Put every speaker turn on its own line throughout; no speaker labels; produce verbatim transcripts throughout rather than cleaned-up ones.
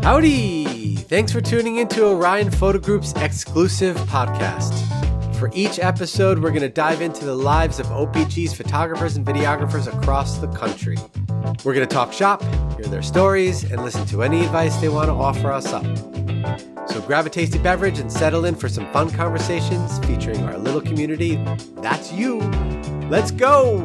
Howdy! Thanks for tuning into Orion Photo Group's exclusive podcast. For each episode, we're going to dive into the lives of O P G's photographers and videographers across the country. We're going to talk shop, hear their stories, and listen to any advice they want to offer us up. So grab a tasty beverage and settle in for some fun conversations featuring our little community. That's you. Let's go!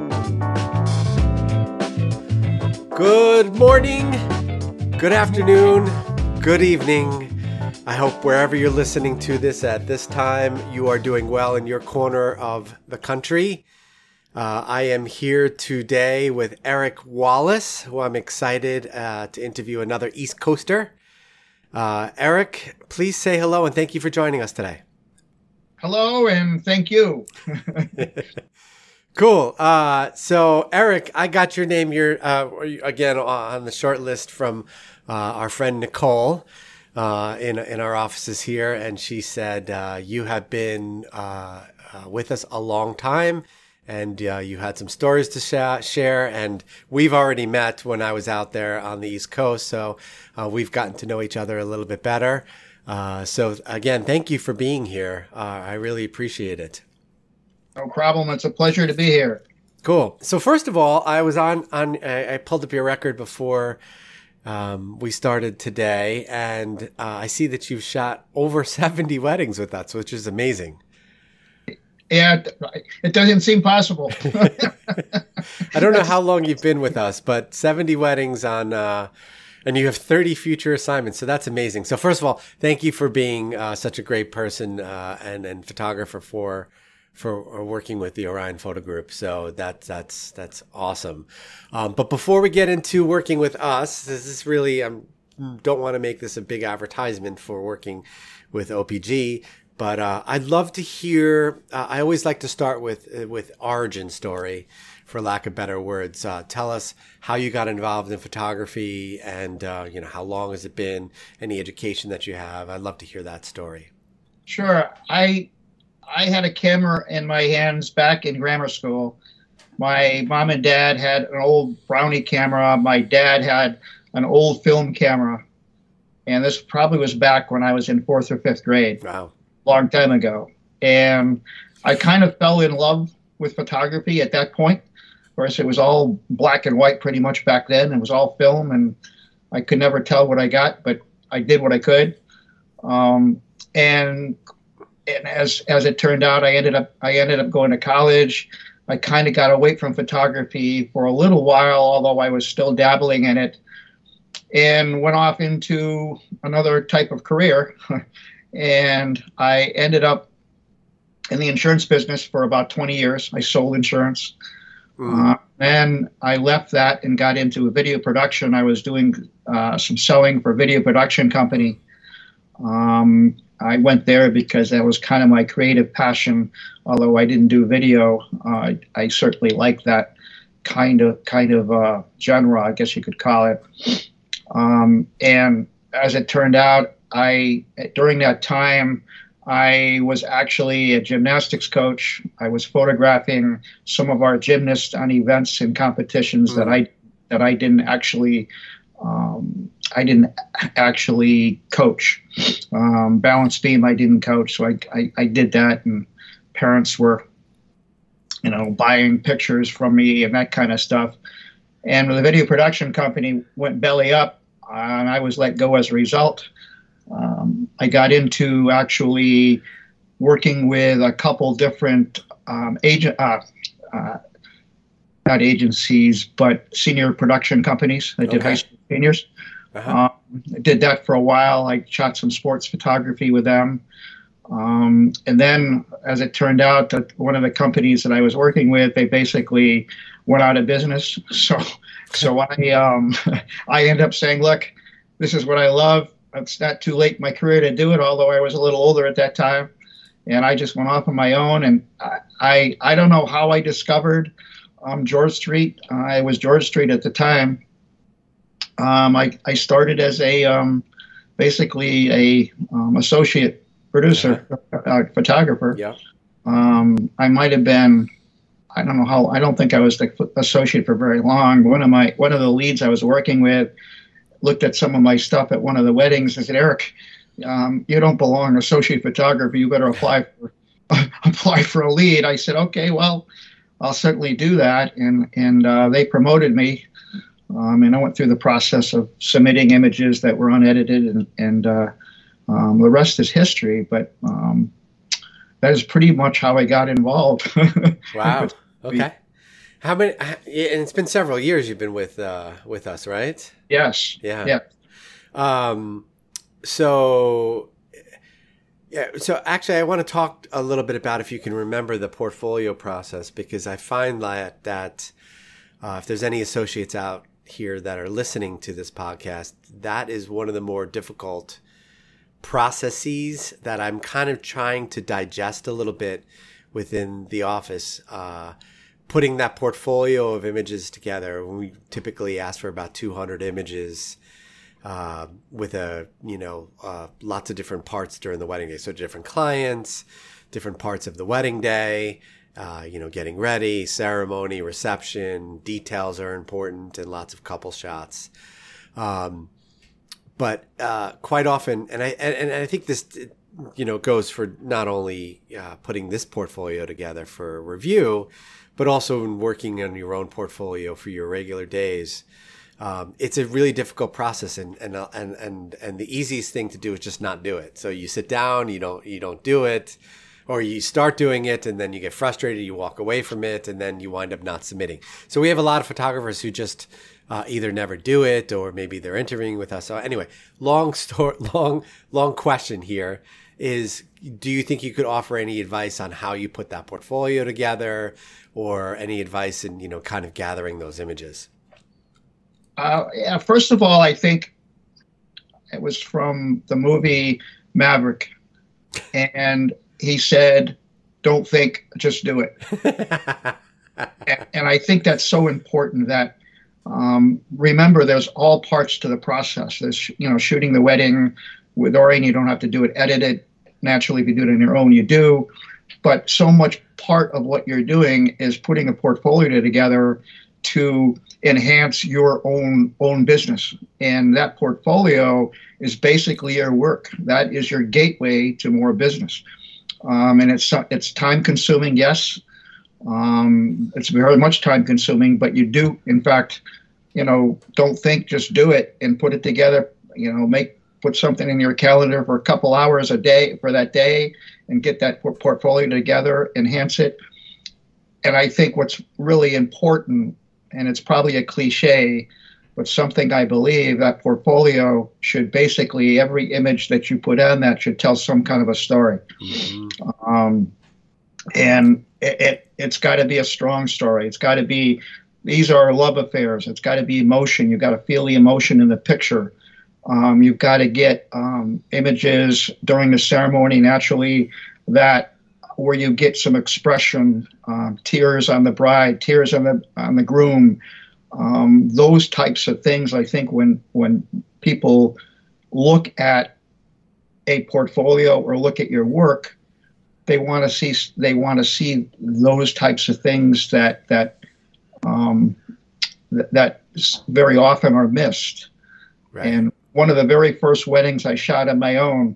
Good morning, good afternoon, good evening. I hope wherever you're listening to this at this time, you are doing well in your corner of the country. Uh, I am here today with Eric Wallace, who I'm excited uh, to interview, another East Coaster. Uh, Eric, please say hello and thank you for joining us today.
Hello and thank you.
Cool. Uh, so Eric, I got your name. You're uh, again on the short list from uh, our friend Nicole uh, in in our offices here, and she said uh, you have been uh, uh, with us a long time, and uh, you had some stories to sh- share. And we've already met when I was out there on the East Coast, so uh, we've gotten to know each other a little bit better. Uh, so again, thank you for being here. Uh, I really appreciate it.
No problem. It's a pleasure to be here.
Cool. So first of all, I was on, on I, I pulled up your record before um, we started today, and uh, I see that you've shot over seventy weddings with us, which is amazing.
Yeah, it doesn't seem possible.
I don't know how long you've been with us, but seventy weddings on, uh, and you have thirty future assignments. So that's amazing. So first of all, thank you for being uh, such a great person uh, and, and photographer for for working with the Orion Photo Group. So that, that's, that's awesome. Um, but before we get into working with us, this is really, I um, don't want to make this a big advertisement for working with O P G, but uh, I'd love to hear, uh, I always like to start with, uh, with origin story, for lack of better words. Uh, tell us how you got involved in photography and, uh, you know, how long has it been, any education that you have. I'd love to hear that story.
Sure. I, I had a camera in my hands back in grammar school. My mom and dad had an old Brownie camera. My dad had an old film camera. And this probably was back when I was in fourth or fifth grade.
Wow.
Long time ago. And I kind of fell in love with photography at that point. Of course, it was all black and white pretty much back then. It was all film, and I could never tell what I got, but I did what I could. Um, and And as as it turned out, I ended up I ended up going to college. I kind of got away from photography for a little while, although I was still dabbling in it, and went off into another type of career. And I ended up in the insurance business for about twenty years. I sold insurance. Mm. Uh, then I left that and got into a video production. I was doing uh, some selling for a video production company. Um, I went there because that was kind of my creative passion. Although I didn't do video, uh, I certainly liked that kind of kind of uh, genre, I guess you could call it. Um, and as it turned out, I during that time, I was actually a gymnastics coach. I was photographing some of our gymnasts on events and competitions mm-hmm. that I that I didn't actually. Um, I didn't actually coach. Um, balance beam, I didn't coach, so I, I, I did that, and parents were, you know, buying pictures from me and that kind of stuff. And the video production company went belly up, and I was let go as a result. Um, I got into actually working with a couple different um, agent, uh, uh, not agencies, but senior production companies. I did okay. high school seniors. Uh-huh. Um, I did that for a while. I shot some sports photography with them. Um, and then, as it turned out, that one of the companies that I was working with, they basically went out of business. So, so I, um, I ended up saying, "Look, this is what I love. It's not too late in my career to do it." Although I was a little older at that time, and I just went off on my own. And I, I, I don't know how I discovered um, George Street. Uh, I was George Street at the time. Um, I, I started as a um, basically a um, associate producer, uh, photographer.
Yeah.
Um, I might have been, I don't know how, I don't think I was the associate for very long. One of my, one of the leads I was working with looked at some of my stuff at one of the weddings and said, Eric, um, you don't belong associate photographer. You better apply for apply for a lead. I said, okay, well, I'll certainly do that. And and uh, they promoted me. Um, and I went through the process of submitting images that were unedited, and, and uh, um, the rest is history. But um, that is pretty much how I got involved.
Wow. Okay. How many? And it's been several years you've been with uh, with us, right?
Yes.
Yeah.
Yeah.
Um. So. Yeah. So actually, I want to talk a little bit about, if you can remember, the portfolio process, because I find that that uh, if there's any associates out here that are listening to this podcast, that is one of the more difficult processes that I'm kind of trying to digest a little bit within the office. Uh, putting that portfolio of images together, we typically ask for about two hundred images uh, with a, you know, uh, lots of different parts during the wedding day. So different clients, different parts of the wedding day, Uh, you know, getting ready, ceremony, reception, details are important, and lots of couple shots. Um, but uh, quite often, and I and, and I think this, you know, goes for not only uh, putting this portfolio together for review, but also in working on your own portfolio for your regular days. Um, it's a really difficult process, and and and and and the easiest thing to do is just not do it. So you sit down, you don't you don't do it. Or you start doing it and then you get frustrated, you walk away from it, and then you wind up not submitting. So we have a lot of photographers who just uh, either never do it, or maybe they're interviewing with us. So anyway, long story, long, long question here is, do you think you could offer any advice on how you put that portfolio together, or any advice in, you know, kind of gathering those images?
Uh, yeah, first of all, I think it was from the movie Maverick. And he said, don't think, just do it. and, and I think that's so important that, um, remember, there's all parts to the process. There's, you know, shooting the wedding with Orion, you don't have to do it edited. Naturally, if you do it on your own, you do. But so much part of what you're doing is putting a portfolio together to enhance your own own business. And that portfolio is basically your work. That is your gateway to more business. Um, and it's it's time consuming, yes. Um, it's very much time consuming, but you do, in fact, you know, don't think, just do it and put it together. You know, make put something in your calendar for a couple hours a day for that day, and get that portfolio together, enhance it. And I think what's really important, and it's probably a cliche, but something I believe, that portfolio should basically, every image that you put on that should tell some kind of a story. Mm-hmm. Um, and it, it, it's got to be a strong story. It's got to be, these are love affairs. It's got to be emotion. You've got to feel the emotion in the picture. Um, you've got to get um, images during the ceremony, naturally, that where you get some expression, um, tears on the bride, tears on the on the groom, um, those types of things. I think when when people look at a portfolio or look at your work, they want to see they want to see those types of things that that um, th- that very often are missed. Right. And one of the very first weddings I shot on my own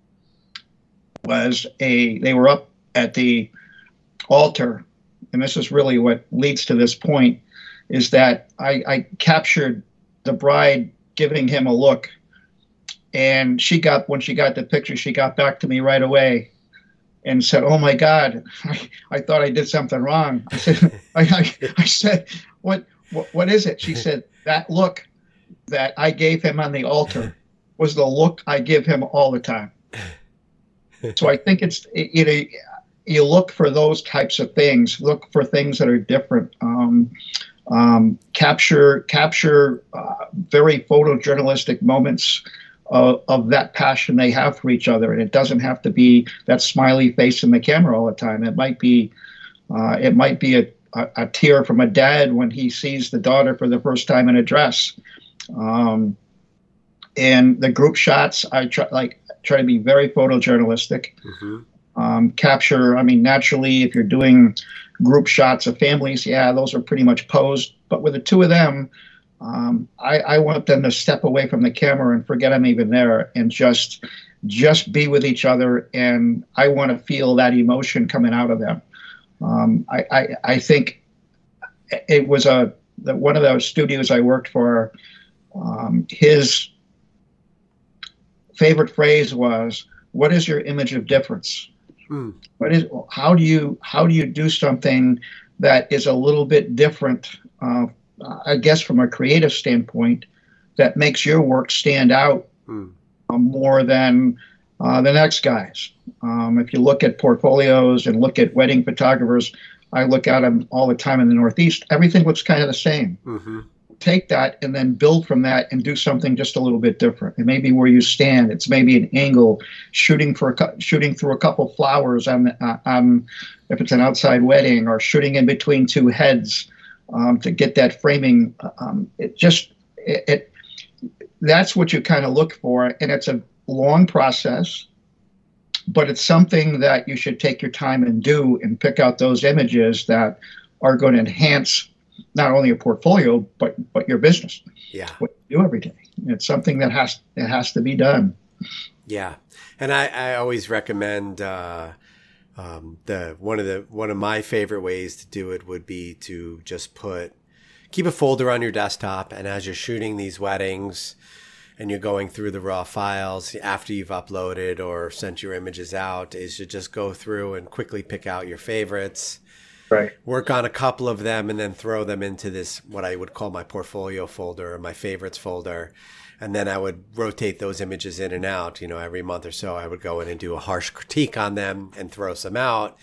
was a. They were up at the altar, and this is really what leads to this point, is that I, I captured the bride giving him a look, and she got, when she got the picture, she got back to me right away and said, "Oh my God, I, I thought I did something wrong." I said, I, I, I said, what, what, what is it? She said, "That look that I gave him on the altar was the look I give him all the time." So I think it's, you know, you look for those types of things, look for things that are different, um, um, capture capture uh, very photojournalistic moments of, of that passion they have for each other. And it doesn't have to be that smiley face in the camera all the time. It might be, uh, it might be a, a, a tear from a dad when he sees the daughter for the first time in a dress. Um, and the group shots, I try, like, try to be very photojournalistic. Mm-hmm. Um, capture, I mean, naturally, if you're doing group shots of families, yeah, those are pretty much posed. But with the two of them, Um, I, I want them to step away from the camera and forget I'm even there and just just be with each other. And I want to feel that emotion coming out of them. Um, I, I, I think it was a the, one of those studios I worked for. Um, his favorite phrase was, "What is your image of difference? Hmm. What is how do you how do you do something that is a little bit different?" Uh, I guess from a creative standpoint, that makes your work stand out mm. uh, more than uh, the next guy's. Um, if you look at portfolios and look at wedding photographers, I look at them all the time in the Northeast. Everything looks kind of the same. Mm-hmm. Take that and then build from that and do something just a little bit different. It may be where you stand. It's maybe an angle, shooting for a, shooting through a couple flowers on, uh, on if it's an outside wedding, or shooting in between two heads. Um, to get that framing, um, it just, it, it that's what you kind of look for. And it's a long process, but it's something that you should take your time and do and pick out those images that are going to enhance not only your portfolio, but, but your business.
Yeah.
What you do every day. It's something that has, it has to be done.
Yeah. And I, I always recommend, uh, Um, the one of the one of my favorite ways to do it would be to just put keep a folder on your desktop, and as you're shooting these weddings and you're going through the raw files after you've uploaded or sent your images out, is to just go through and quickly pick out your favorites,
right?
Work on a couple of them, and then throw them into this what I would call my portfolio folder or my favorites folder. And then I would rotate those images in and out. You know, every month or so, I would go in and do a harsh critique on them and throw some out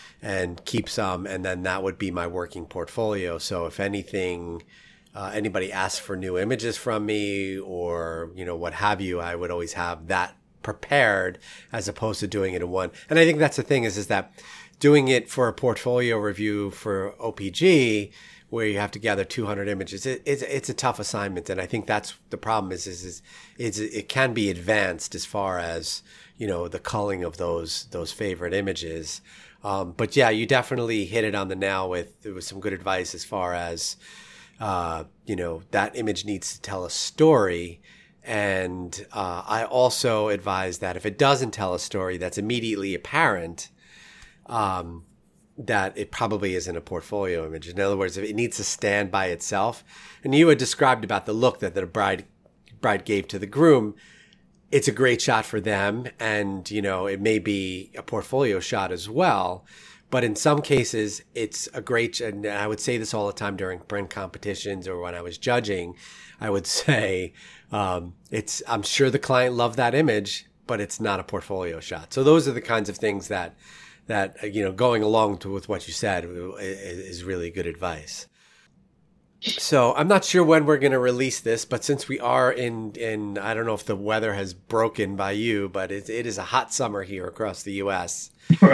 and keep some. And then that would be my working portfolio. So if anything, uh, anybody asks for new images from me or, you know, what have you, I would always have that prepared as opposed to doing it in one. And I think that's the thing is, is that doing it for a portfolio review for O P G, where you have to gather two hundred images, it, it's it's a tough assignment, and I think that's the problem. Is is is, is it can be advanced as far as, you know, the culling of those those favorite images. Um, but yeah, you definitely hit it on the nail with with some good advice as far as uh, you know, that image needs to tell a story. And uh, I also advise that if it doesn't tell a story that's immediately apparent, um, that it probably isn't a portfolio image. In other words, it needs to stand by itself. And you had described about the look that the bride bride gave to the groom. It's a great shot for them. And, you know, it may be a portfolio shot as well. But in some cases, it's a great, and I would say this all the time during print competitions or when I was judging, I would say, um, it's, I'm sure the client loved that image, but it's not a portfolio shot. So those are the kinds of things that, that, you know, going along to, with what you said is really good advice. So I'm not sure when we're going to release this, but since we are in, in, I don't know if the weather has broken by you, but it, it is a hot summer here across the U S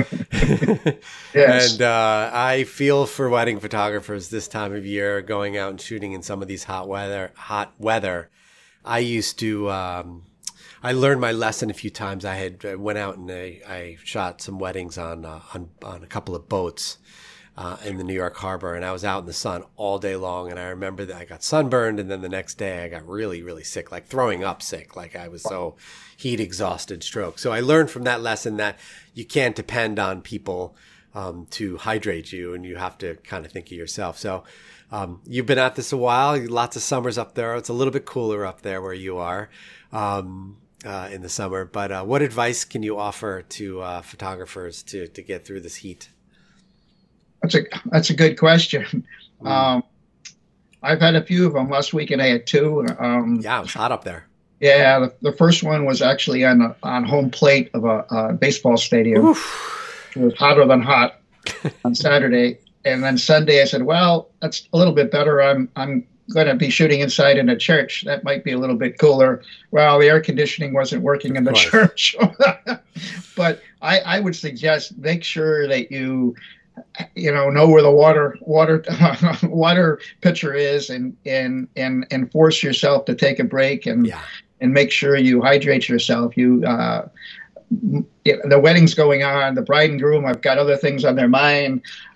Yes.
And uh, I feel for wedding photographers this time of year, going out and shooting in some of these hot weather, hot weather. I used to, um, I learned my lesson a few times. I had I went out and I, I shot some weddings on, uh, on on a couple of boats uh, in the New York Harbor, and I was out in the sun all day long. And I remember that I got sunburned, and then the next day I got really, really sick, like throwing up sick, like I was so heat exhausted, stroke. So I learned from that lesson that you can't depend on people um, to hydrate you, and you have to kind of think of yourself. So um, you've been at this a while. Lots of summers up there. It's a little bit cooler up there where you are. Um, Uh, in the summer, but uh, what advice can you offer to uh, photographers to to get through this heat?
That's a that's a good question. Mm. Um, I've had a few of them. Last weekend I had two. Um,
yeah, it was hot up there.
Yeah, the, the first one was actually on a, on home plate of a, a baseball stadium. Oof. It was hotter than hot on Saturday, and then Sunday I said, "Well, that's a little bit better. I'm I'm." going to be shooting inside in a church. That might be a little bit cooler. Well, the air conditioning wasn't working in the church. But I, I would suggest make sure that you, you know, know where the water water water pitcher is, and and and and force yourself to take a break and yeah. and make sure you hydrate yourself. You uh, the wedding's going on. The bride and groom have got other things on their mind.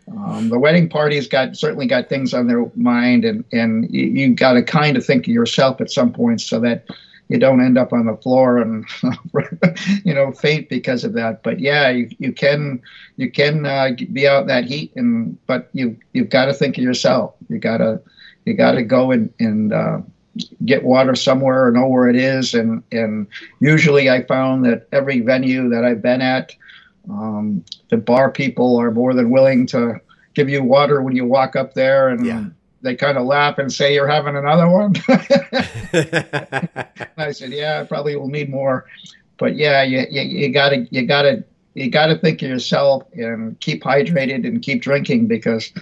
Um, the wedding party's got certainly got things on their mind, and and you, you got to kind of think of yourself at some point so that you don't end up on the floor and you know faint because of that. But yeah, you, you can you can uh, be out in that heat, and but you you've got to think of yourself. You gotta you gotta go and and uh, get water somewhere or know where it is. And and usually I found that every venue that I've been at, um, the bar people are more than willing to give you water when you walk up there, and yeah. They kind of laugh and say, "You're having another one?" I said, "Yeah, I probably will need more." But yeah, you, you you gotta you gotta you gotta think of yourself and keep hydrated and keep drinking, because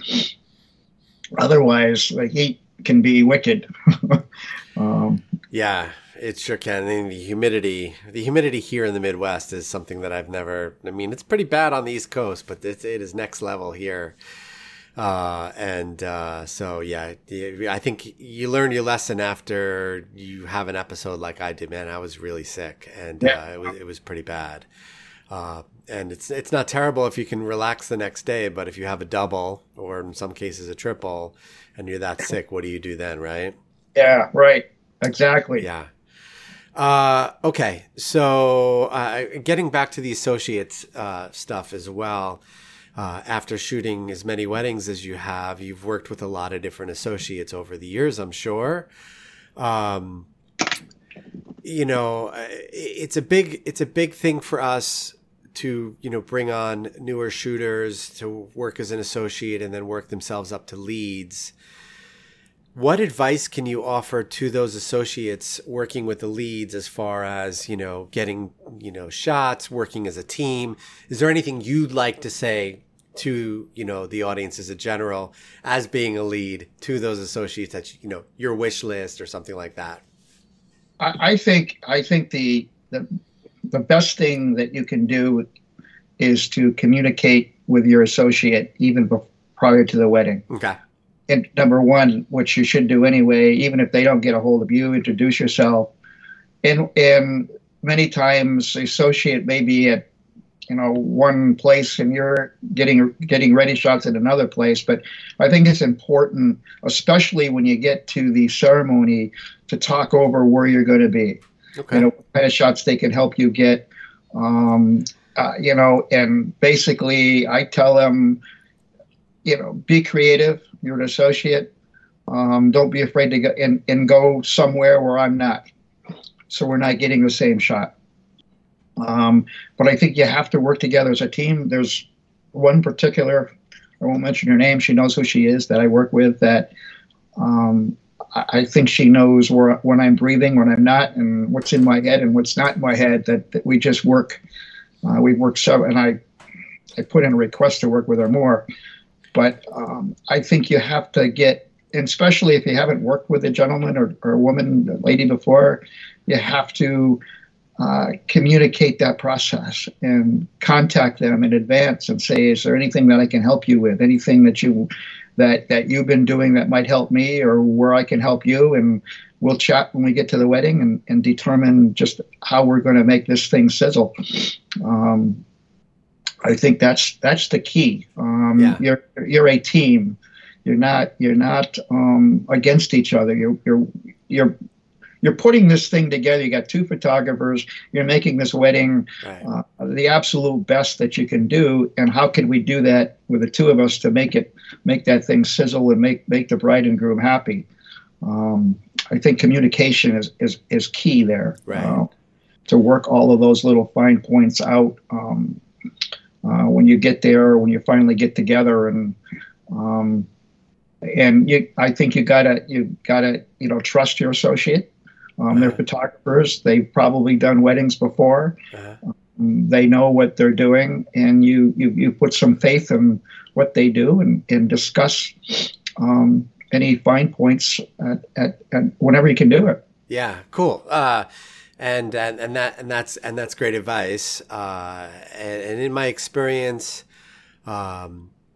otherwise the heat can be wicked. um,
yeah, it sure can. And the humidity, the humidity here in the Midwest is something that I've never. I mean, it's pretty bad on the East Coast, but it, it is next level here. Uh, and, uh, so yeah, I think you learn your lesson after you have an episode like I did, man. I was really sick, and, yeah. uh, it was, it was pretty bad. Uh, and it's, it's not terrible if you can relax the next day, but if you have a double or in some cases a triple and you're that sick, what do you do then? Right?
Yeah, right. Exactly.
Yeah. Uh, okay. So, uh, getting back to the associates, uh, stuff as well. Uh, after shooting as many weddings as you have, you've worked with a lot of different associates over the years, I'm sure. Um, you know, it's a big, it's a big thing for us to, you know, bring on newer shooters to work as an associate and then work themselves up to leads. What advice can you offer to those associates working with the leads as far as, you know, getting, you know, shots, working as a team? Is there anything you'd like to say to, you know, the audience as a general, as being a lead, to those associates that, you know, your wish list or something like that?
I, I think, I think the, the, the best thing that you can do is to communicate with your associate even before, prior to the wedding.
Okay.
And number one, which you should do anyway, even if they don't get a hold of you, introduce yourself. And, and many times the associate may be at, you know, one place and you're getting getting ready shots at another place. But I think it's important, especially when you get to the ceremony, to talk over where you're going to be. Okay. You know, what kind of shots they can help you get. Um, uh, you know, and basically I tell them, you know, be creative. You're an associate. Um, don't be afraid to go and, and go somewhere where I'm not, so we're not getting the same shot. Um, but I think you have to work together as a team. There's one particular, I won't mention her name, she knows who she is, that I work with, that um, I, I think she knows where, when I'm breathing, when I'm not, and what's in my head and what's not in my head, that, that we just work. Uh, we work so, and I, I put in a request to work with her more. But um, I think you have to get, and especially if you haven't worked with a gentleman or, or a woman, a lady before, you have to uh, communicate that process and contact them in advance and say, is there anything that I can help you with? Anything that you that that you've been doing that might help me, or where I can help you? And we'll chat when we get to the wedding and, and determine just how we're going to make this thing sizzle. Um, I think that's that's the key. Um, yeah. You're you're a team. You're not you're not um, against each other. You're you're you're you're putting this thing together. You got two photographers. You're making this wedding right. uh, the absolute best that you can do. And how can we do that with the two of us to make it make that thing sizzle and make make the bride and groom happy? Um, I think communication is is is key there.
Right.
Uh, to work all of those little fine points out. Um, Uh, when you get there, when you finally get together, and um, and you, I think you gotta you gotta you know trust your associate. Um, uh-huh. They're photographers. They've probably done weddings before. Uh-huh. Um, they know what they're doing, and you you you put some faith in what they do, and and discuss um, any fine points at, at, at whenever you can do it.
Yeah, cool. Uh, And, and, and that, and that's, and that's great advice. Uh, and, and in my experience, um,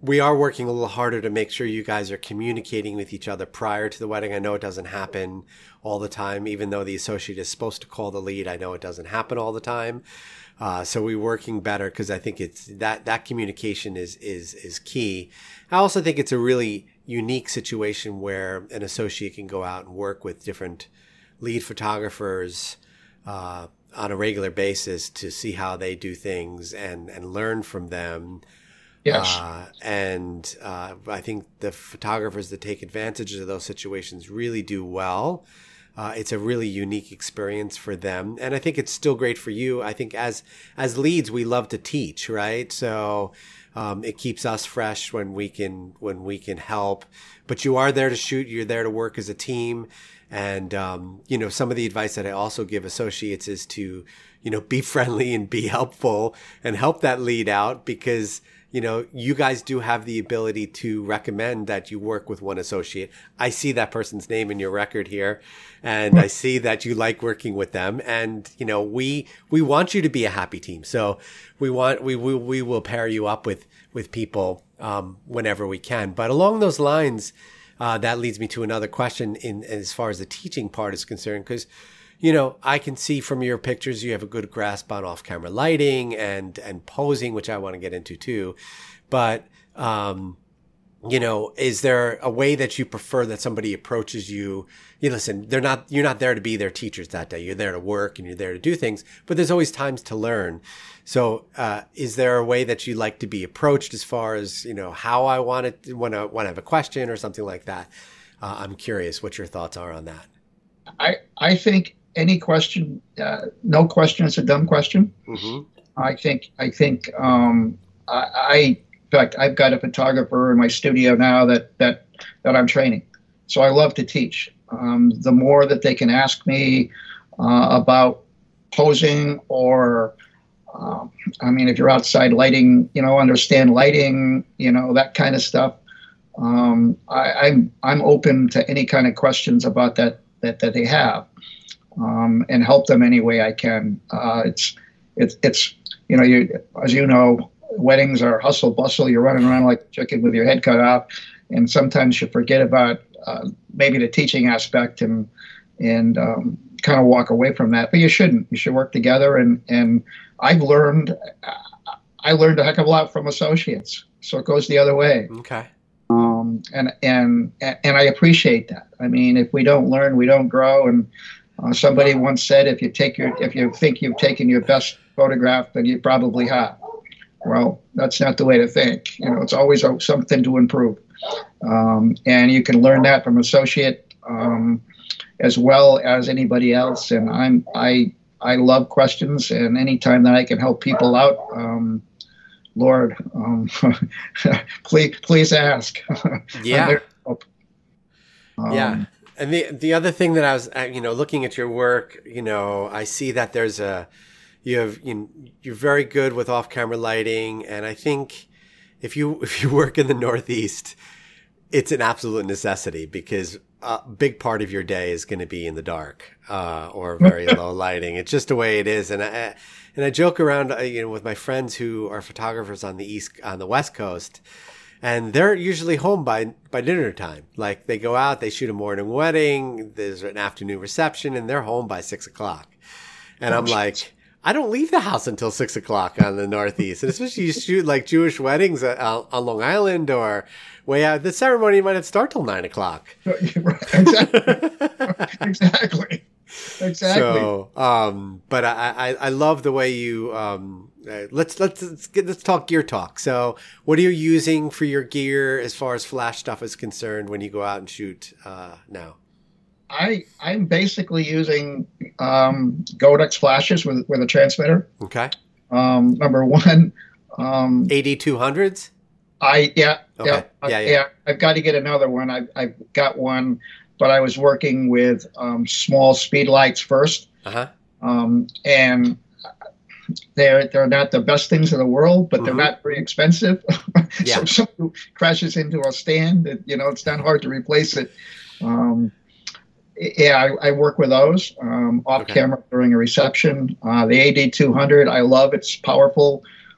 we are working a little harder to make sure you guys are communicating with each other prior to the wedding. I know it doesn't happen all the time, even though the associate is supposed to call the lead. I know it doesn't happen all the time. Uh, so we're working better because I think it's that, that communication is, is, is key. I also think it's a really unique situation where an associate can go out and work with different lead photographers, uh, on a regular basis to see how they do things and, and learn from them.
Yes.
Uh, and uh, I think the photographers that take advantage of those situations really do well. Uh, it's a really unique experience for them. And I think it's still great for you. I think as as leads, we love to teach, right? So um, it keeps us fresh when we can when we can help. But you are there to shoot. You're there to work as a team. And, um, you know, some of the advice that I also give associates is to, you know, be friendly and be helpful and help that lead out because, you know, you guys do have the ability to recommend that you work with one associate. I see that person's name in your record here, and I see that you like working with them. And, you know, we, we want you to be a happy team. So we want, we, we, we will pair you up with, with people, um, whenever we can. But along those lines, uh, that leads me to another question in, as far as the teaching part is concerned, because, you know, I can see from your pictures, you have a good grasp on off-camera lighting and, and posing, which I want to get into too. But, um, you know, is there a way that you prefer that somebody approaches you? You listen, they're not, you're not there to be their teachers that day. You're there to work and you're there to do things, but there's always times to learn. So, uh, is there a way that you like to be approached as far as, you know, how I want it when I, when I have a question or something like that? Uh, I'm curious what your thoughts are on that.
I, I think any question, uh, no question is a dumb question.
Mm-hmm.
I think, I think, um, I, I, in fact, I've got a photographer in my studio now that, that, that I'm training. So I love to teach. Um, the more that they can ask me, uh, about posing or, um, I mean, if you're outside lighting, you know, understand lighting, you know, that kind of stuff. Um, I, I'm, I'm open to any kind of questions about that, that, that they have. Um, and help them any way I can. Uh, it's, it's, it's, you know, you, as you know, weddings are hustle bustle. You're running around like a chicken with your head cut off. And sometimes you forget about, uh, maybe the teaching aspect and, and, um, kind of walk away from that, but you shouldn't. You should work together. And, and I've learned, I learned a heck of a lot from associates. So it goes the other way.
Okay.
Um, and, and, and I appreciate that. I mean, if we don't learn, we don't grow. And, Uh, somebody once said, if you take your, if you think you've taken your best photograph, then you probably have. Well, that's not the way to think. You know, it's always something to improve. Um, and you can learn that from associate, um, as well as anybody else. And I'm, I, I love questions, and anytime that I can help people out, um, Lord, um, please, please ask.
Yeah.
um,
yeah. And the the other thing that I was, you know, looking at your work, you know, I see that there's a, you have, you know, you're very good with off-camera lighting, and I think if you if you work in the Northeast, it's an absolute necessity because a big part of your day is going to be in the dark uh, or very low lighting. It's just the way it is, and I and I joke around, you know, with my friends who are photographers on the east on the West Coast. And they're usually home by, by dinner time. Like they go out, they shoot a morning wedding, there's an afternoon reception, and they're home by six o'clock. And I'm like, I don't leave the house until six o'clock on the Northeast. And especially you shoot like Jewish weddings uh, on Long Island or way out. The ceremony might not start till nine o'clock.
Exactly. Exactly. Exactly.
So, um, but I, I, I love the way you, um, uh, let's, let's, let's get, let's talk gear talk. So what are you using for your gear as far as flash stuff is concerned when you go out and shoot, uh, now?
I, I'm basically using, um, Godox flashes with, with a transmitter.
Okay.
Um, number one, um,
A D two hundreds?
I, yeah,
Okay.
yeah,
Yeah, yeah.
yeah. I've got to get another one. I've, I've got one, but I was working with, um, small speed lights first.
Uh-huh.
Um, and they're, they're not the best things in the world, but they're
Mm-hmm.
not very expensive.
Yeah.
So if someone crashes into a stand, it, you know, it's not hard to replace it. Um, yeah, I, I work with those, um, off
Okay.
camera during a reception. Uh, the A D two hundred, I love. It's powerful.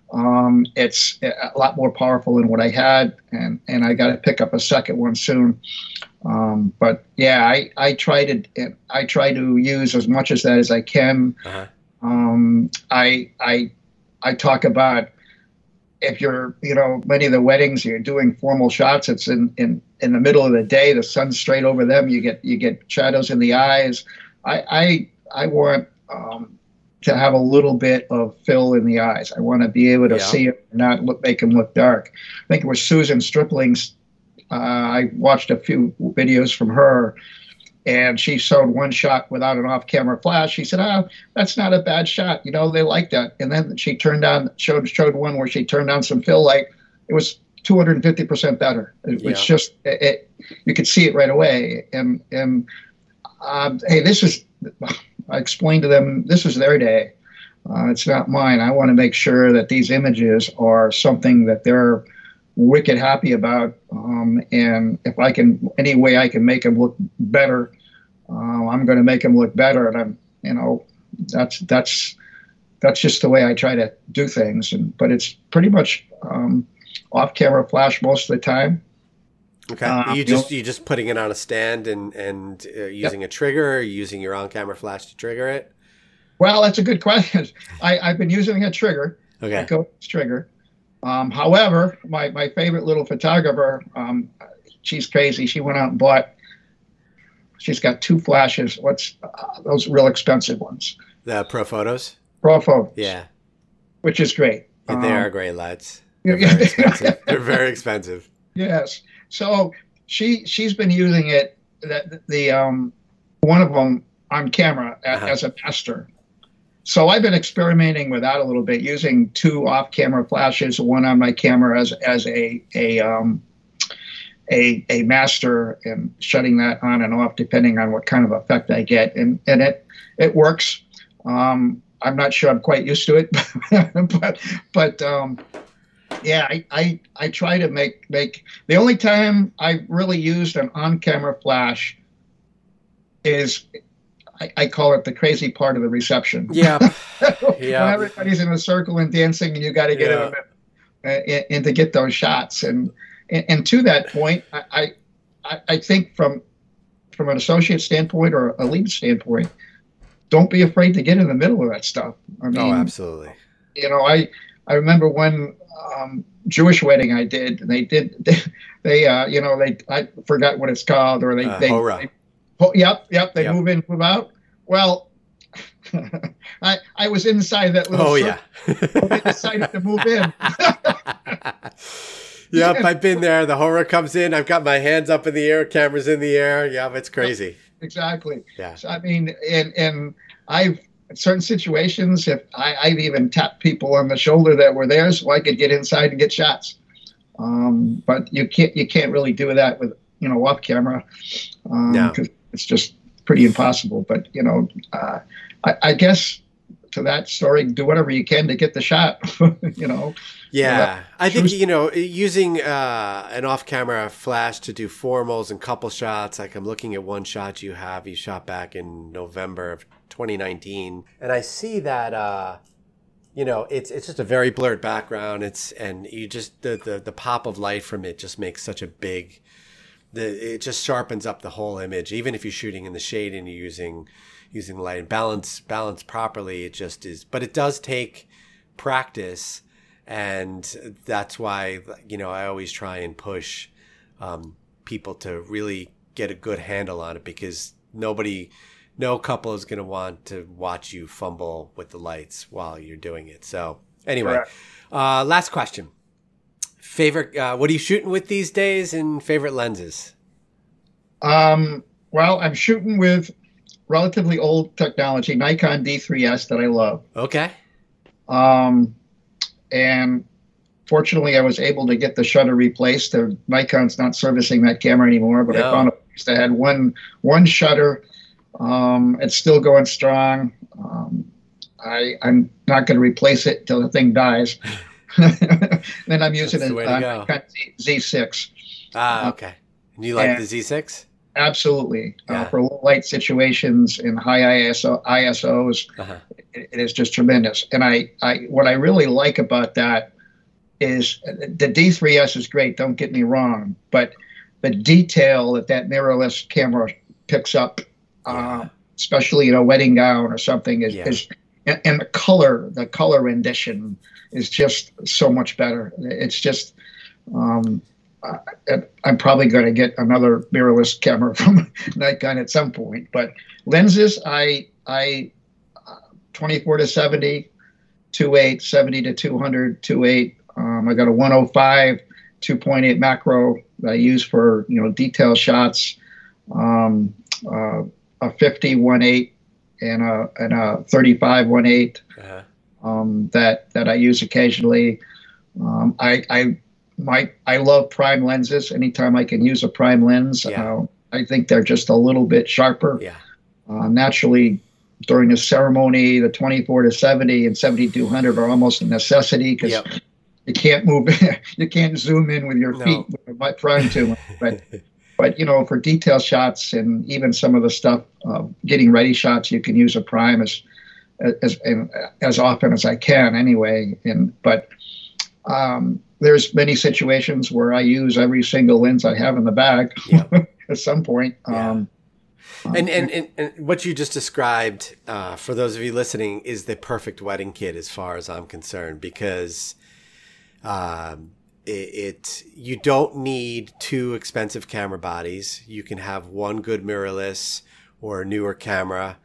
Um, it's a lot more powerful than what I had, and, and I got to pick up a second one soon. Um, but yeah, I, I try to I try to use as much as that as I can.
Uh-huh.
Um, I I I talk about, if you're, you know, many of the weddings you're doing formal shots. It's in, in, in the middle of the day. The sun's straight over them. You get you get shadows in the eyes. I I I want um, to have a little bit of fill in the eyes. I want to be able to
yeah.
see it, and not look, make them look dark. I think it was Susan Stripling's. Uh, I watched a few videos from her, and she showed one shot without an off-camera flash. She said, "Oh, that's not a bad shot. You know, they like that." And then she turned on, showed showed one where she turned on some fill light. It was two hundred fifty percent better. It, yeah. It's just, it, it, you could see it right away. And and um, hey, this is, I explained to them, this is their day. Uh, it's not mine. I want to make sure that these images are something that they're wicked happy about, um, and if I can, any way I can make them look better, uh, I'm going to make them look better. And I'm, you know, that's that's that's just the way I try to do things. And but it's pretty much um, off-camera flash most of the time.
Okay,
uh,
you
you
just
know,
you just putting it on a stand and and uh, using yep. a trigger, or using your on-camera flash to trigger it.
Well, that's a good question. I, I've been using a trigger.
Okay,
a Codex trigger. Um, however, my, my favorite little photographer, um, she's crazy. She went out and bought, she's got two flashes. What's uh, those real expensive ones?
The Pro Photos?
Pro Photos.
Yeah.
Which is great.
Yeah, they
um,
are great lights. They're very expensive. They're very expensive.
Yes. So she, she's been using it, the, the um, one of them on camera as, uh-huh. as a master. So I've been experimenting with that a little bit, using two off-camera flashes, one on my camera as as a a um, a a master, and shutting that on and off depending on what kind of effect I get, and and it it works. Um, I'm not sure I'm quite used to it, but but um, yeah, I, I I try to make make the only time I really used an on-camera flash is, I, I call it the crazy part of the reception.
Yeah, yeah.
When everybody's in a circle and dancing, and you got to get yeah. in, the, uh, in to get those shots. And and, and to that point, I, I I think from from an associate standpoint or a lead standpoint, don't be afraid to get in the middle of that stuff. I mean,
oh, absolutely.
You know, I I remember one um, Jewish wedding I did. And they did they, they uh, you know they I forgot what it's called, or they
uh,
they.
Hora.
they Oh, yep, yep. They
yep.
move in, move out. Well, I I was inside that little.
Oh
circle,
yeah.
so they decided to move in.
Yep, I've been there. The horror comes in. I've got my hands up in the air, cameras in the air. Yeah, it's crazy.
Exactly.
Yeah.
So, I mean, and and I've in certain situations, if I, I've even tapped people on the shoulder that were there, so I could get inside and get shots. Um, but you can't you can't really do that with, you know, off camera. Um,
no.
It's just pretty impossible. But, you know, uh, I, I guess to that story, do whatever you can to get the shot, you know.
Yeah. I think, you know, using uh, an off-camera flash to do formals and couple shots, like I'm looking at one shot you have, you shot back in November of twenty nineteen. And I see that, uh, you know, it's it's just a very blurred background. It's and you just, the, the, the pop of light from it just makes such a big... The, it just sharpens up the whole image. Even if you're shooting in the shade and you're using using light and balance balance properly, it just is. But it does take practice, and that's why, you know, I always try and push um, people to really get a good handle on it, because nobody, no couple is going to want to watch you fumble with the lights while you're doing it. So anyway, uh, last question. Favorite, uh, what are you shooting with these days, and favorite lenses?
Um, well, I'm shooting with relatively old technology, Nikon D three S that I love.
Okay.
Um, and fortunately, I was able to get the shutter replaced. The Nikon's not servicing that camera anymore, but no. I found a place that had one one shutter. Um, it's still going strong. Um, I, I'm not going to replace it till the thing dies. Then I'm using a uh, Z six.
Ah, okay. And you like
and,
the Z six?
absolutely.
Yeah.
Uh, for low light situations in high I S O, I S Os,
Uh-huh.
it, it is just tremendous. And I, I, what I really like about that is the D three S is great. Don't get me wrong, but the detail that that mirrorless camera picks up,
Yeah.
uh, especially in a wedding gown or something, is,
Yeah.
is and, and the color, the color rendition is just so much better. It's just, um, I, I'm probably going to get another mirrorless camera from Nikon at some point. But lenses, I, I, uh, twenty-four to seventy, two eight, seventy to two hundred, two eight. Um, I got a one oh five, two point eight macro that I use for, you know, detail shots, um, uh, a fifty one eight and a, and a thirty-five one eight,
Uh-huh.
um, that, that I use occasionally. Um, I, I, my, I love prime lenses. Anytime I can use a prime lens,
Yeah.
uh, I think they're just a little bit sharper.
Yeah.
Uh, naturally, during the ceremony, the twenty-four to seventy and seventy two hundred are almost a necessity because
Yep.
you can't move, you can't zoom in with your
No.
feet with my prime too much. But, but you know, for detail shots and even some of the stuff, uh, getting ready shots, you can use a prime as as as often as I can anyway. And but um, there's many situations where I use every single lens I have in the bag
Yep.
at some point.
Yeah.
Um,
And, and, and, and what you just described, uh, for those of you listening, is the perfect wedding kit as far as I'm concerned, because um, it, it you don't need two expensive camera bodies. You can have one good mirrorless or a newer camera,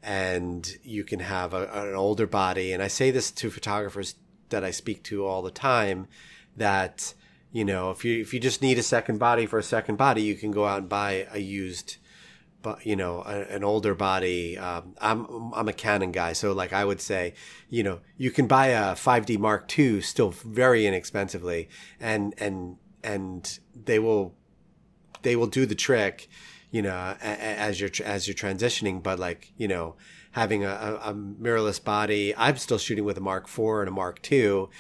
and you can have a, an older body. And I say this to photographers that I speak to all the time, that, you know, if you if you just need a second body for a second body, you can go out and buy a used, but you know, a, an older body. Um, I'm I'm a Canon guy, so like I would say, you know, you can buy a five D Mark two still very inexpensively, and and and they will they will do the trick, you know, a, a, as you're as you're transitioning. But like, you know, having a, a, a mirrorless body, I'm still shooting with a Mark four and a Mark two,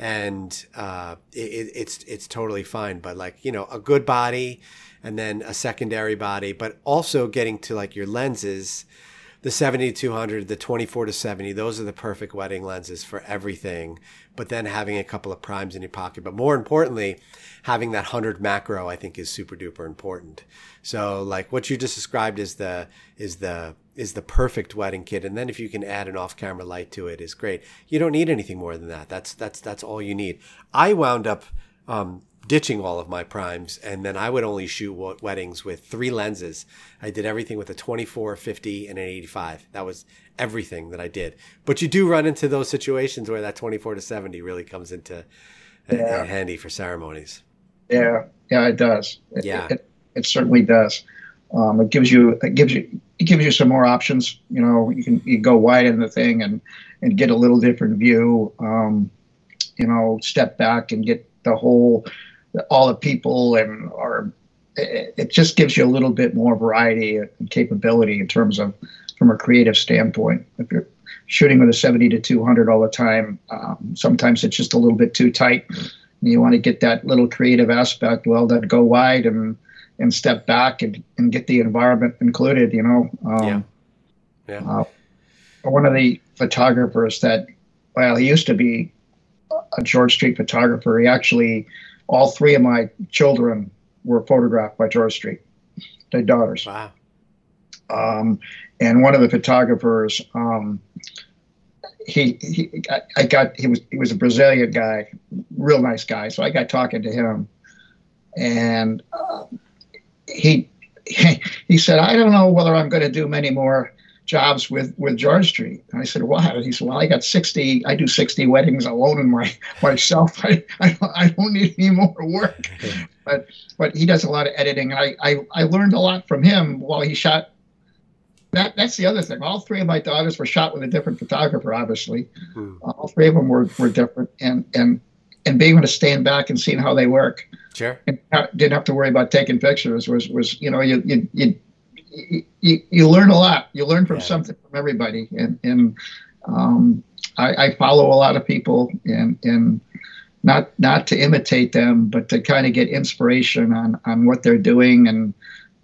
and uh, it, it's it's totally fine. But like, you know, a good body, and then a secondary body, but also getting to like your lenses, the seventy to two hundred, the twenty-four to seventy, those are the perfect wedding lenses for everything. But then having a couple of primes in your pocket, but more importantly, having that one hundred macro, I think, is super duper important. So like what you just described is the is the is the perfect wedding kit, and then if you can add an off-camera light to it, is great. You don't need anything more than that. That's that's that's all you need. I wound up um, ditching all of my primes, and then I would only shoot weddings with three lenses. I did everything with a twenty-four, fifty, and an eighty-five. That was everything that I did. But you do run into those situations where that twenty-four to seventy really comes into
Yeah.
uh, handy for ceremonies.
Yeah, yeah, it does. It,
Yeah.
it, it certainly does. Um, it gives you it gives you it gives you some more options. You know, you can you go wide in the thing and and get a little different view. Um, you know, step back and get the whole all the people, and or it, it just gives you a little bit more variety and capability in terms of from a creative standpoint. If you're shooting with a seventy to two hundred all the time, um, sometimes it's just a little bit too tight. You want to get that little creative aspect. Well, then go wide and and step back and, and get the environment included. You know. Um,
Yeah. Yeah.
Uh, one of the photographers that, well, he used to be a George Street photographer. He actually, all three of my children were photographed by George Street, their daughters.
Wow.
Um, and one of the photographers, um, he, he, I, I got, he was, he was a Brazilian guy, real nice guy. So I got talking to him, and uh, he, he said, I don't know whether I'm going to do many more jobs with, with George Street. And I said, why? And he said, well, I got sixty, I do sixty weddings alone in my, myself. I, I, I don't need any more work. but, but he does a lot of editing. And I, I, I learned a lot from him while he shot. That, that's the other thing. All three of my daughters were shot with a different photographer, obviously. Hmm. All three of them were, were different. And, and, and being able to stand back and seeing how they work.
Sure.
And didn't have to worry about taking pictures was, was, you know, you, you, you, you, you learn a lot. You learn from yeah. something from everybody. And, and um, I, I follow a lot of people, and, and not, not to imitate them, but to kind of get inspiration on, on what they're doing, and,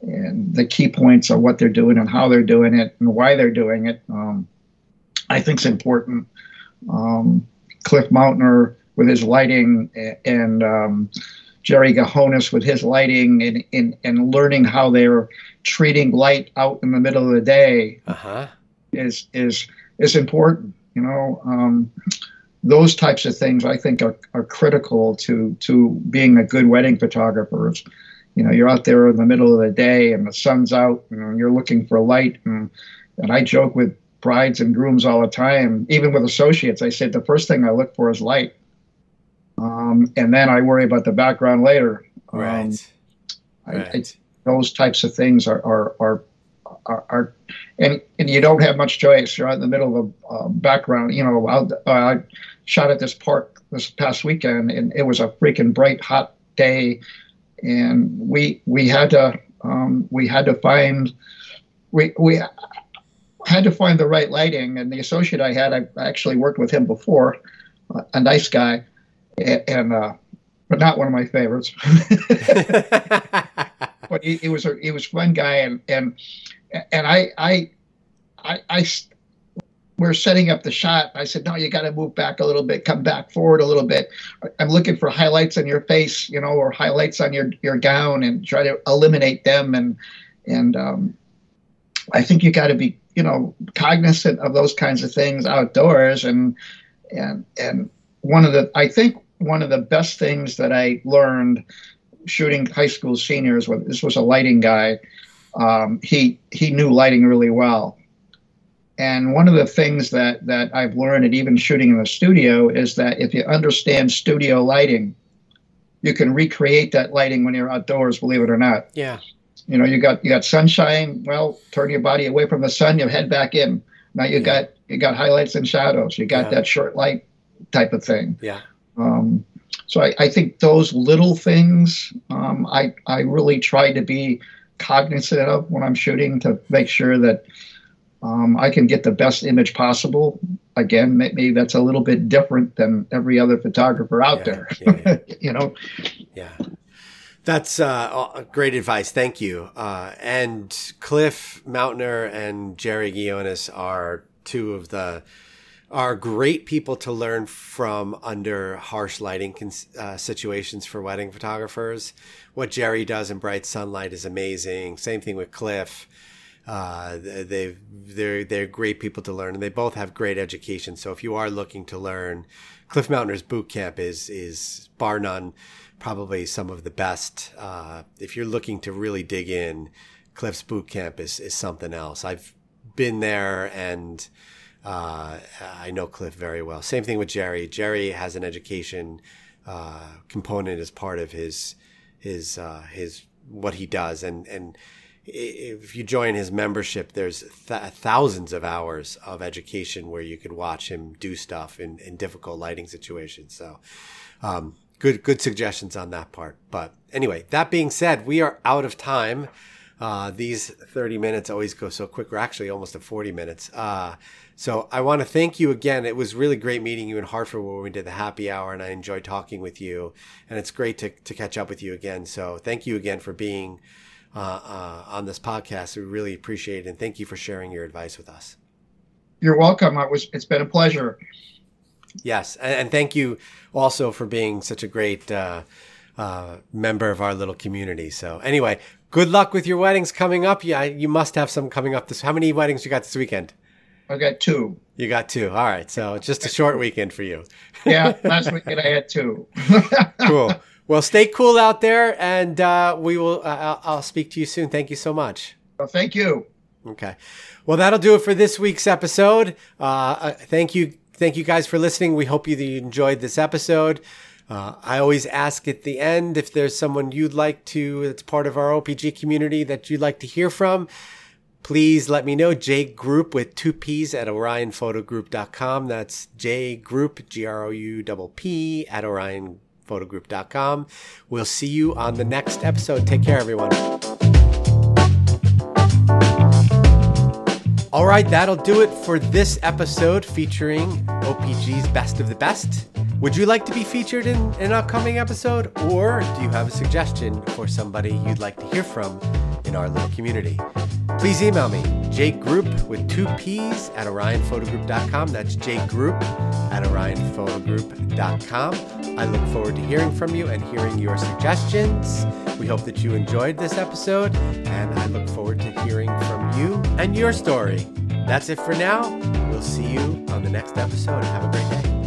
and the key points of what they're doing and how they're doing it and why they're doing it, um, I think is important. Um, Cliff Mountner with his lighting, and um, Jerry Gahonis with his lighting, and, and, and learning how they're treating light out in the middle of the day
uh-huh.
is is is important. You know, um, those types of things I think are, are critical to to being a good wedding photographer. You know, you're out there in the middle of the day and the sun's out and you're looking for light. And, and I joke with brides and grooms all the time, even with associates. I said, the first thing I look for is light. Um, and then I worry about the background later.
Right.
Um,
right.
I, I, those types of things are, are, are, are, are and, and you don't have much choice. You're out in the middle of a uh, background. You know, I'll, uh, I shot at this park this past weekend, and it was a freaking bright, hot day. And we we had to um, we had to find we we had to find the right lighting. And the associate I had, I actually worked with him before, uh, a nice guy, and, and uh, but not one of my favorites. But he, he was a he was a fun guy, and and and I I I. I we're setting up the shot. I said, no, you got to move back a little bit, come back forward a little bit. I'm looking for highlights on your face, you know, or highlights on your, your gown, and try to eliminate them. And, and um, I think you got to be, you know, cognizant of those kinds of things outdoors. And, and, and one of the, I think one of the best things that I learned shooting high school seniors, with this was a lighting guy. Um, he, he knew lighting really well. And one of the things that, that I've learned, and even shooting in the studio, is that if you understand studio lighting, you can recreate that lighting when you're outdoors, believe it or not.
Yeah.
You know, you got you got sunshine. Well, turn your body away from the sun, you head back in. Now you yeah. got you got highlights and shadows. You got yeah. that short light type of thing.
Yeah.
Um, so I, I think those little things, um, I I really try to be cognizant of when I'm shooting, to make sure that Um, I can get the best image possible. Again, maybe that's a little bit different than every other photographer out
yeah,
there.
Yeah, yeah.
You know?
Yeah. That's uh, great advice. Thank you. Uh, and Cliff Mountner and Jerry Gahonis are two of the are great people to learn from under harsh lighting uh, situations for wedding photographers. What Jerry does in bright sunlight is amazing. Same thing with Cliff. Uh, they they're they're great people to learn, and they both have great education. So if you are looking to learn, Cliff Mountner's boot camp is is bar none probably some of the best. Uh, if you're looking to really dig in, Cliff's boot camp is is something else. I've been there, and uh, I know Cliff very well. Same thing with Jerry. Jerry has an education uh, component as part of his his uh, his what he does, and and. If you join his membership, there's th- thousands of hours of education where you can watch him do stuff in, in difficult lighting situations. So, um, good, good suggestions on that part. But anyway, that being said, we are out of time. Uh, these thirty minutes always go so quick. We're actually almost at forty minutes. Uh, so I want to thank you again. It was really great meeting you in Hartford when we did the happy hour, and I enjoyed talking with you, and it's great to, to catch up with you again. So thank you again for being Uh, uh, on this podcast. We really appreciate it, and thank you for sharing your advice with us.
You're welcome. I was, it's been a pleasure.
Yes, and, and thank you also for being such a great uh, uh, member of our little community. So anyway, good luck with your weddings coming up. Yeah, you must have some coming up this. How many weddings you got this weekend?
I got two.
You got two. All right, so it's just a short weekend for you.
Yeah, last weekend I had two.
Cool. Well, stay cool out there, and uh, we will. Uh, I'll, I'll speak to you soon. Thank you so much.
Well, thank you.
Okay. Well, that'll do it for this week's episode. Uh, thank you, thank you guys for listening. We hope you enjoyed this episode. Uh, I always ask at the end if there's someone you'd like to, that's part of our O P G community, that you'd like to hear from. Please let me know. J Group with two P's at orion photo group dot com. That's J Group, G R O U P P, at orion photo group dot com. We'll see you on the next episode. Take care, everyone. All right, that'll do it for this episode featuring O P G's Best of the Best. Would you like to be featured in an upcoming episode, or do you have a suggestion for somebody you'd like to hear from in in our little community. Please email me, jgroup with two P's at orion photo group dot com. That's jgroup at orion photo group dot com. I look forward to hearing from you and hearing your suggestions. We hope that you enjoyed this episode, and I look forward to hearing from you and your story. That's it for now. We'll see you on the next episode. Have a great day.